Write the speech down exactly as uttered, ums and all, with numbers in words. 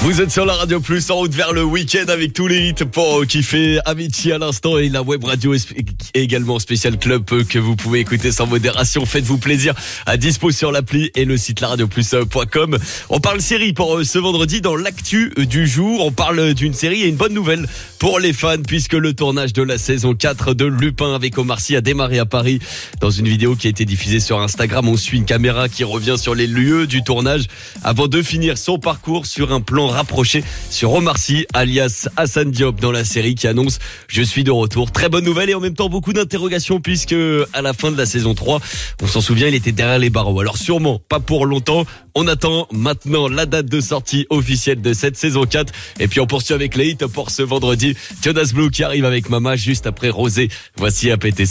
Vous êtes sur la Radio Plus, en route vers le week-end avec tous les hits pour kiffer Avicii à l'instant et la web radio est également spécial club que vous pouvez écouter sans modération. Faites-vous plaisir, à dispo sur l'appli et le site la radio plus point com. On parle série pour ce vendredi dans l'actu du jour. On parle d'une série et une bonne nouvelle pour les fans puisque le tournage de la saison quatre de Lupin avec Omar Sy a démarré à Paris. Dans une vidéo qui a été diffusée sur Instagram, on suit une caméra qui revient sur les lieux du tournage avant de finir son parcours sur un plan rapproché sur Omar Sy alias Hassan Diop dans la série qui annonce « Je suis de retour ». Très bonne nouvelle et en même temps beaucoup d'interrogations puisque à la fin de la saison trois, on s'en souvient, il était derrière les barreaux. Alors sûrement pas pour longtemps. On attend maintenant la date de sortie officielle de cette saison quatre. Et puis on poursuit avec les hits pour ce vendredi. Jonas Blue qui arrive avec Mama juste après Rosé. Voici A P T C.